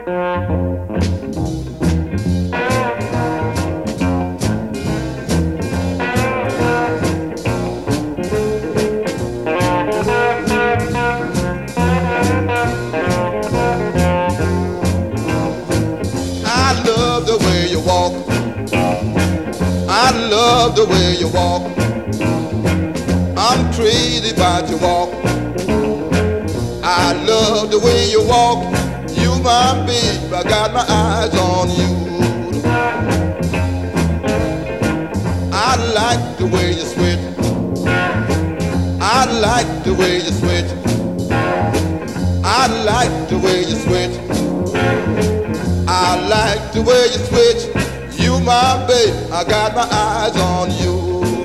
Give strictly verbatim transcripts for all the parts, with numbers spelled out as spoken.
I love the way you walk. I'm crazy about your walk. I love the way you walk. You my babe, I got my eyes on you. I like the way you switch. I like the way you switch. I like the way you switch. I like the way you switch. You my babe, I got my eyes on you.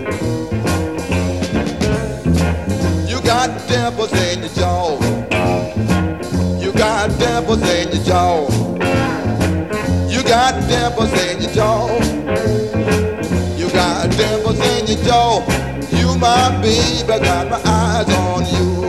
You got dimples in your jaw. You got dimples in your jaw. You got dimples in your jaw. You got dimples in your jaw. You my babe, I got my eyes on you.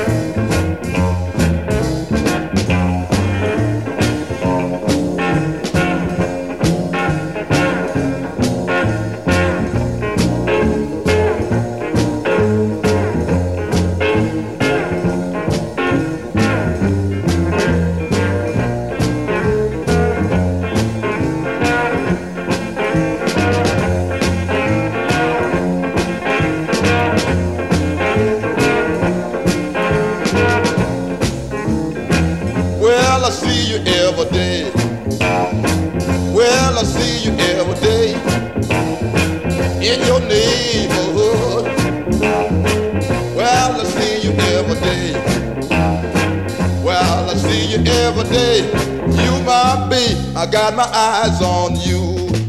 Well, I see you every day. Well, I see you every day in your neighborhood. Well, I see you every day. Well, I see you every day. You my babe, I got my eyes on you.